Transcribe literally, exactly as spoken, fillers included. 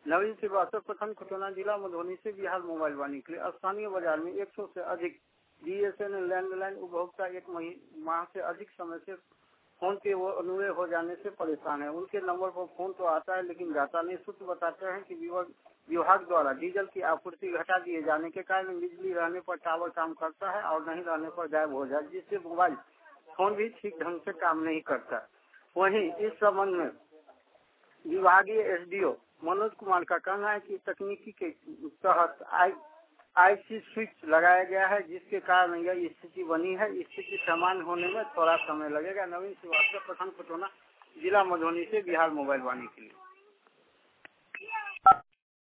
नवीन श्रीवास्तव, प्रखंड खुटौना, जिला मधुबनी से बिहार मोबाइल वाणी के लिए। स्थानीय बाजार में एक सौ से अधिक बीएसएनएल लैंडलाइन उपभोक्ता एक माह से अधिक समय से फोन के वो अनुय हो जाने से परेशान है। उनके नंबर पर फोन तो आता है लेकिन जाता नहीं। सूत्र बताते हैं कि विभाग द्वारा डीजल की आपूर्ति घटा दिए जाने के कारण बिजली रहने पर टावर काम करता है और नहीं रहने पर गायब हो जाए, जिससे मोबाइल फोन भी ठीक ढंग से काम नहीं करता। वहीं इस संबंध में विभागीय एसडीओ मनोज कुमार का कहना है कि तकनीकी के तहत आई आईसी स्विच लगाया गया है, जिसके कारण यह स्थिति बनी है। स्थिति सामान्य होने में थोड़ा समय लगेगा। नवीन श्रीवास्तव, प्रखंड खुटौना, जिला मधुबनी से बिहार मोबाइल वाणी के लिए।